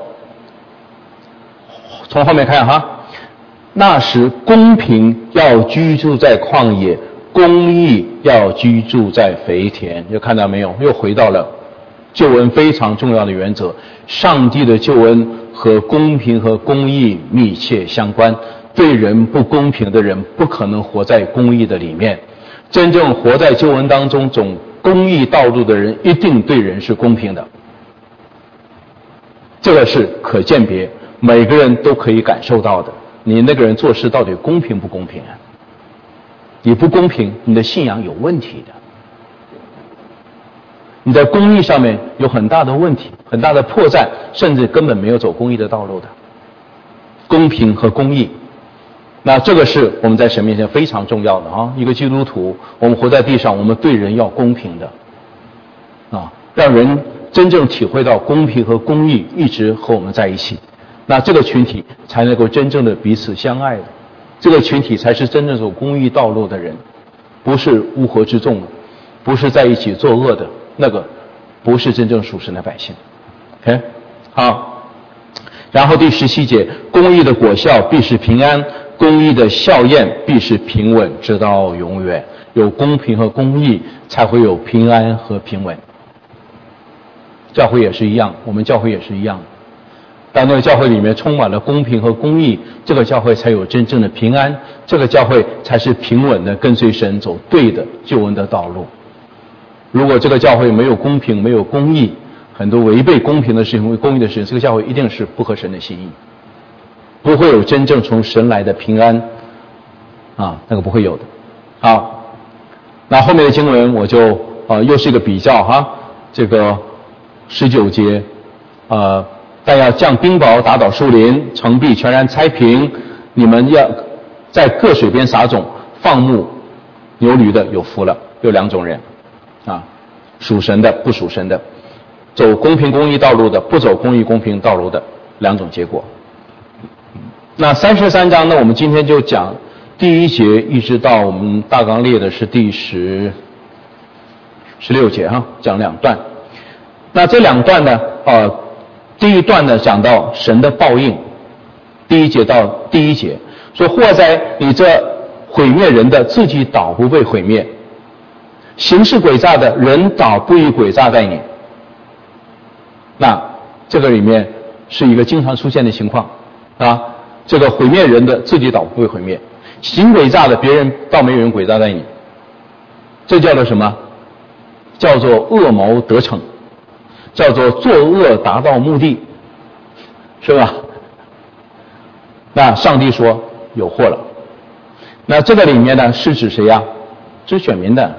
从后面看哈，那时公平要居住在旷野，公义要居住在肥田。又看到没有？又回到了救恩非常重要的原则，上帝的救恩和公平和公义密切相关。对人不公平的人不可能活在公义的里面，真正活在救恩当中走公义道路的人一定对人是公平的，这个是可鉴别，每个人都可以感受到的。你那个人做事到底公平不公平啊？你不公平，你的信仰有问题的，你在公义上面有很大的问题，很大的破绽，甚至根本没有走公义的道路的。公平和公义，那这个是我们在神面前非常重要的啊！一个基督徒，我们活在地上，我们对人要公平的啊，让人真正体会到公平和公义一直和我们在一起，那这个群体才能够真正的彼此相爱的，这个群体才是真正走公益道路的人，不是乌合之众，不是在一起作恶的，那个不是真正属神的百姓。 OK， 好，然后第十七节，公义的果效必是平安，公义的效验必是平稳，直到永远。有公平和公义，才会有平安和平稳。教会也是一样，我们教会也是一样。当那个教会里面充满了公平和公义，这个教会才有真正的平安，这个教会才是平稳的跟随神走对的救恩的道路。如果这个教会没有公平，没有公义，很多违背公平的事情、违公义的事情，这个教会一定是不合神的心意，不会有真正从神来的平安啊，那个不会有的。好，那后面的经文我就呃又是一个比较哈，这个十九节，呃，但要降冰雹，打倒树林，城壁全然拆平。你们要在各水边撒种，放牧牛驴的有福了。有两种人啊，属神的，不属神的，走公平公义道路的，不走公义公平道路的，两种结果。那三十三章呢，我们今天就讲第一节一直到我们大纲列的是第十十六节哈，讲两段。那这两段呢，呃，第一段呢讲到神的报应，第一节到第一节说祸灾你这毁灭人的，自己倒不被毁灭；行事诡诈的人倒不以诡诈待你。那这个里面是一个经常出现的情况啊，这个毁灭人的自己倒不会毁灭，行诡诈的别人倒没有人诡诈待你，这叫做什么？叫做恶谋得逞，叫做作恶达到目的，是吧？那上帝说有祸了。那这个里面呢是指谁呀？指选民的。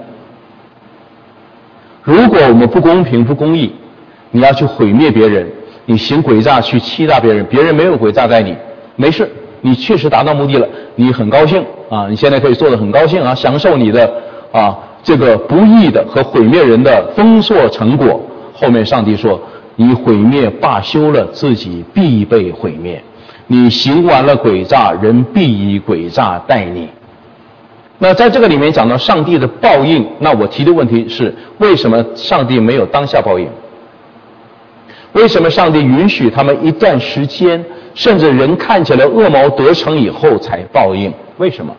如果我们不公平不公义，你要去毁灭别人，你行诡诈去欺诈别人，别人没有诡诈待你，没事，你确实达到目的了，你很高兴啊，你现在可以做得很高兴啊，享受你的啊这个不义的和毁灭人的丰硕成果。后面上帝说，你毁灭罢休了，自己必被毁灭；你行完了诡诈，人必以诡诈待你。那在这个里面讲到上帝的报应，那我提的问题是，为什么上帝没有当下报应？为什么上帝允许他们一段时间，甚至人看起来恶谋得逞以后才报应？为什么？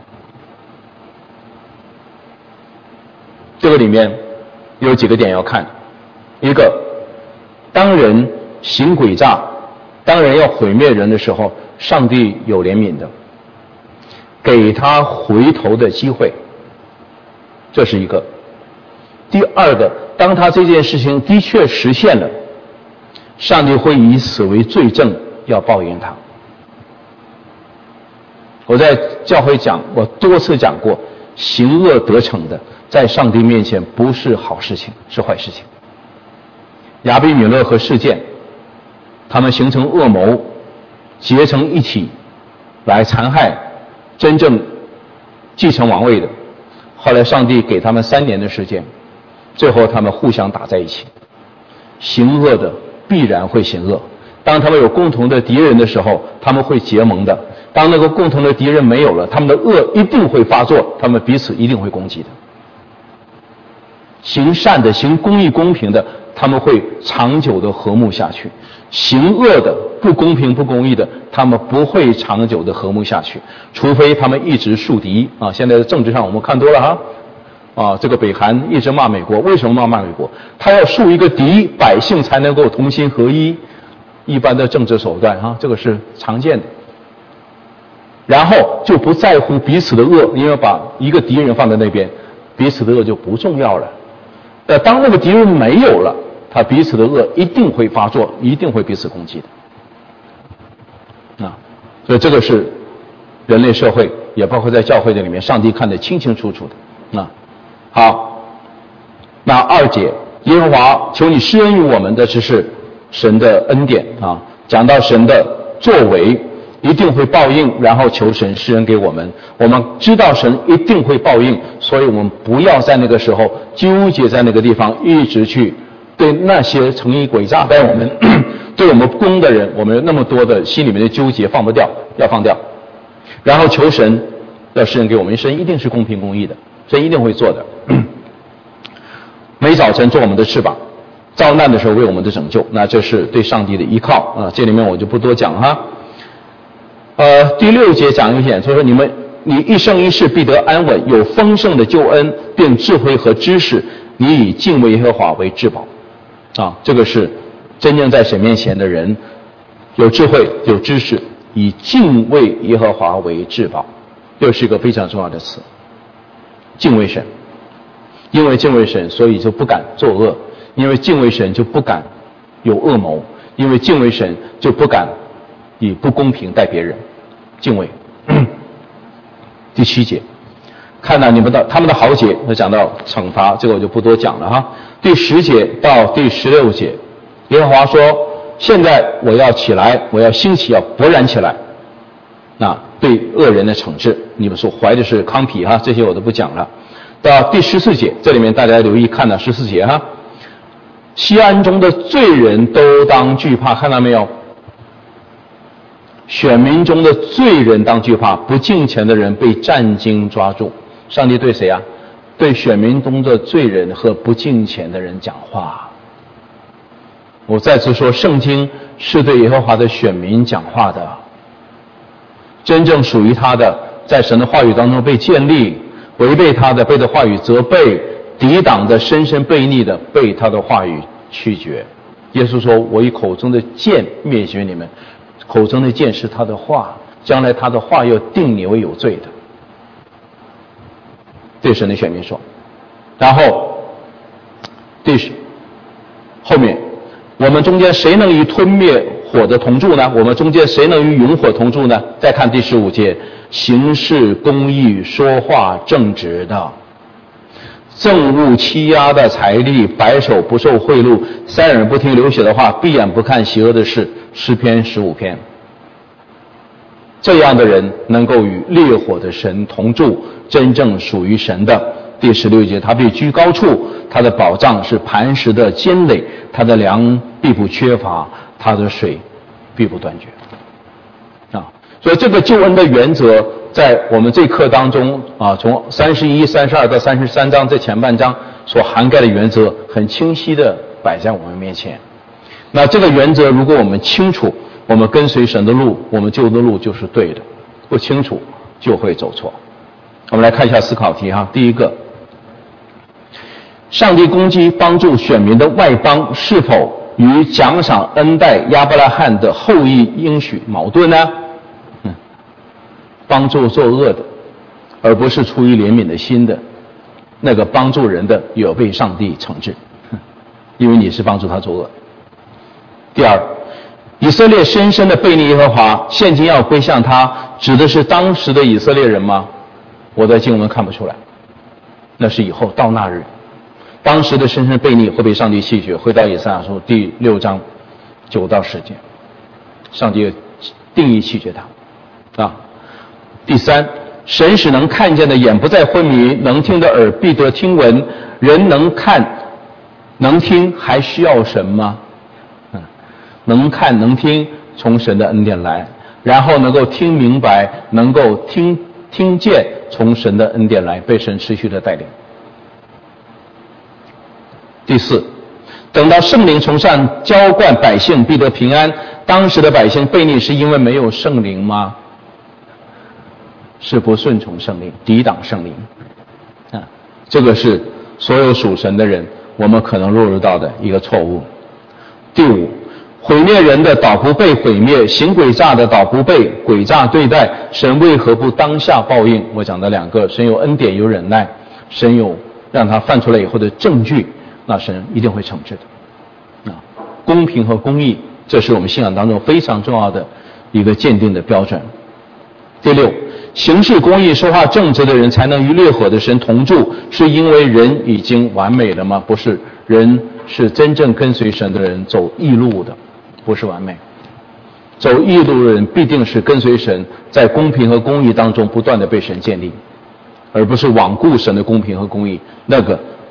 这个里面有几个点要看。一个，当人行诡诈，当人要毁灭人的时候，上帝有怜悯的，给他回头的机会，这是一个。第二个，当他这件事情的确实现了，上帝会以此为罪证，要报应他。我在教会讲，我多次讲过，行恶得逞的，在上帝面前不是好事情，是坏事情。亚比米勒和事件，他们形成恶谋，结成一体，来残害真正继承王位的。后来上帝给他们三年的时间，最后他们互相打在一起。行恶的必然会行恶，当他们有共同的敌人的时候，他们会结盟的。当那个共同的敌人没有了，他们的恶一定会发作，他们彼此一定会攻击的。行善的，行公义公平的，他们会长久的和睦下去；行恶的，不公平不公义的，他们不会长久的和睦下去，除非他们一直树敌啊！现在的政治上我们看多了哈，啊，这个北韩一直骂美国，为什么骂骂美国？他要树一个敌，百姓才能够同心合一，一般的政治手段哈，这个是常见的。然后就不在乎彼此的恶，因为把一个敌人放在那边，彼此的恶就不重要了。呃，当那个敌人没有了，他彼此的恶一定会发作，一定会彼此攻击的。啊，所以这个是人类社会，也包括在教会的里面，上帝看得清清楚楚的。啊，好，那二节，耶和华求你施恩于我们的，只是神的恩典啊。讲到神的作为，一定会报应，然后求神施恩给我们。我们知道神一定会报应，所以我们不要在那个时候纠结在那个地方，一直去对那些诚意诡诈待我们对我们不公的人，我们有那么多的心里面的纠结放不掉，要放掉。然后求神要施恩给我们，神一定是公平公义的，神一定会做的。每早晨做我们的翅膀，遭难的时候为我们的拯救，那这是对上帝的依靠啊。这里面我就不多讲哈。呃，第六节讲一点，就是说你们你一生一世必得安稳，有丰盛的救恩，并智慧和知识，你以敬畏耶和华为至宝啊。这个是真正在神面前的人，有智慧有知识，以敬畏耶和华为至宝，又是一个非常重要的词。敬畏神，因为敬畏神，所以就不敢作恶；因为敬畏神，就不敢有恶谋；因为敬畏神，就不敢以不公平待别人。敬畏。第七节，看到你们的他们的豪杰，我讲到惩罚，这个我就不多讲了哈。第十节到第十六节，耶和华说：现在我要起来，我要兴起，要勃然起来。那对恶人的惩治，你们所怀的是糠皮哈，这些我都不讲了。到第十四节，这里面大家留意看到十四节哈，西安中的罪人都当惧怕，看到没有？选民中的罪人当惧怕，不敬虔的人被战惊抓住。上帝对谁啊？对选民中的罪人和不敬虔的人讲话。我再次说，圣经是对耶和华的选民讲话的，真正属于他的，在神的话语当中被建立，违背他的被他话语责备，抵挡的深深悖逆的被他的话语驱绝。耶稣说：我以口中的剑灭绝你们，口中的剑是他的话，将来他的话要定你为有罪的。对神的选民说。然后对后面，我们中间谁能与吞灭火的同住呢？我们中间谁能与永火同住呢？再看第十五节，行事公义，说话正直的，憎恶欺压的财力，白手不受贿赂，三耳不听流血的话，闭眼不看邪恶的事。诗篇十五篇。这样的人能够与烈火的神同住，真正属于神的。第十六节，他必居高处，他的宝藏是磐石的坚垒，他的粮必不缺乏，他的水必不断绝啊。所以这个救恩的原则在我们这课当中啊，从三十一、三十二到三十三章这前半章所涵盖的原则很清晰的摆在我们面前。那这个原则如果我们清楚，我们跟随神的路，我们救的路就是对的；不清楚就会走错。我们来看一下思考题哈。第一个，上帝攻击帮助选民的外邦是否与奖赏恩待亚伯拉罕的后裔应许矛盾呢？嗯，帮助作恶的，而不是出于怜悯的心的，那个帮助人的有被上帝惩治，因为你是帮助他作恶。第二，以色列深深的背逆耶和华，现今要归向他，指的是当时的以色列人吗？我在经文看不出来，那是以后到那日，当时的深深背逆会被上帝弃绝。回到以赛亚书第六章九到十节，上帝定义弃绝他啊。第三，神使能看见的眼不再昏迷，能听的耳必得听闻。人能看能听还需要什么？能看能听，从神的恩典来，然后能够听明白，能够听听见，从神的恩典来，被神持续的带领。第四，等到圣灵从上浇灌百姓，必得平安。当时的百姓悖逆是因为没有圣灵吗？是不顺从圣灵，抵挡圣灵啊，这个是所有属神的人我们可能落入到的一个错误。第五，毁灭人的倒不被毁灭，行诡诈的倒不被诡诈对待，神为何不当下报应？我讲的两个，神有恩典有忍耐，神有让他犯出来以后的证据，那神一定会惩治的啊。公平和公义，这是我们信仰当中非常重要的一个鉴定的标准。第六，行事公义说话正直的人才能与烈火的神同住，是因为人已经完美了吗？不是，人是真正跟随神的人走义路的，不是完美。走义路的人必定是跟随神，在公平和公义当中不断的被神建立，而不是罔顾神的公平和公义，那个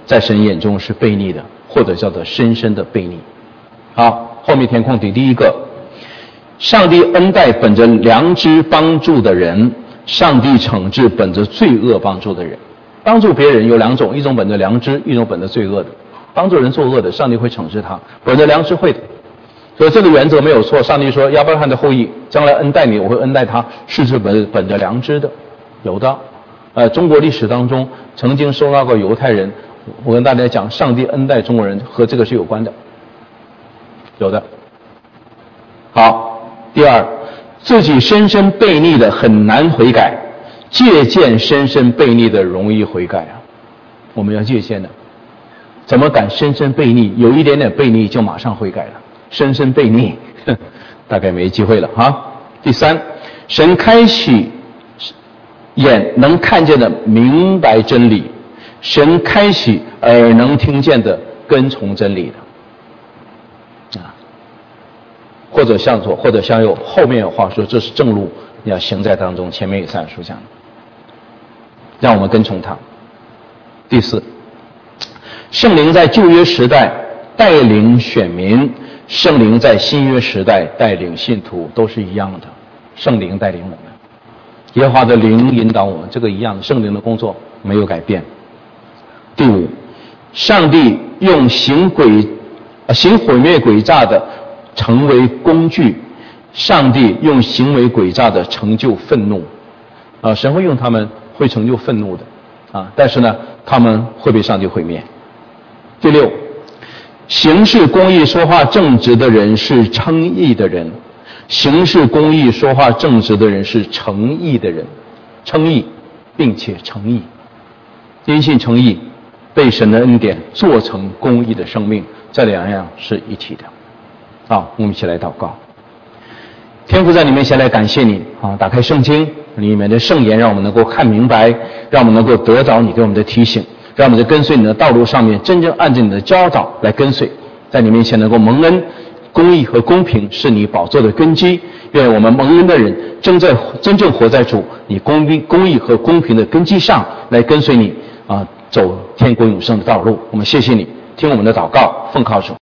在神眼中是悖逆的，或者叫做深深的悖逆。好，后面填空题第一个，上帝恩待本着良知帮助的人，上帝惩治本着罪恶帮助的人。帮助别人有两种，一种本着良知，一种本着罪恶的。帮助人作恶的，上帝会惩治他；本着良知会的。所以这个原则没有错。上帝说亚伯拉罕的后裔将来恩待你，我会恩待他，是指本本着良知的，有的。呃，中国历史当中曾经收纳过犹太人，我跟大家讲，上帝恩待中国人和这个是有关的，有的。好，第二，自己深深悖逆的很难悔改，借鉴深深悖逆的容易悔改啊。我们要借鉴的，怎么敢深深悖逆？有一点点悖逆就马上悔改了，深深悖逆，大概没机会了哈。第三，神开启眼能看见的明白真理，神开启耳能听见的跟从真理的啊，或者向左或者向右，后面有话说这是正路，你要行在当中，前面有三书讲的，让我们跟从他。第四，圣灵在旧约时代带领选民，圣灵在新约时代带领信徒，都是一样的，圣灵带领我们，耶和华的灵引导我们，这个一样的，圣灵的工作没有改变。第五，上帝用行诡、呃、行毁灭诡诈的成为工具，上帝用行为诡诈的成就愤怒，啊，神会用他们，会成就愤怒的，啊，但是呢，他们会被上帝毁灭。第六，行事公义、说话正直的人是称义的人。行事公义、说话正直的人是诚意的人，称义并且诚意，因信诚意，被神的恩典做成公义的生命，这两样是一体的。好，我们一起来祷告。天父，在你面前来感谢你啊！打开圣经里面的圣言，让我们能够看明白，让我们能够得着你给我们的提醒，让我们在跟随你的道路上面真正按照你的教导来跟随，在你面前能够蒙恩。公义和公平是你宝座的根基，愿我们蒙恩的人真在真正活在主你公平、公义和公平的根基上来跟随你啊，走天国永生的道路。我们谢谢你，听我们的祷告，奉靠主。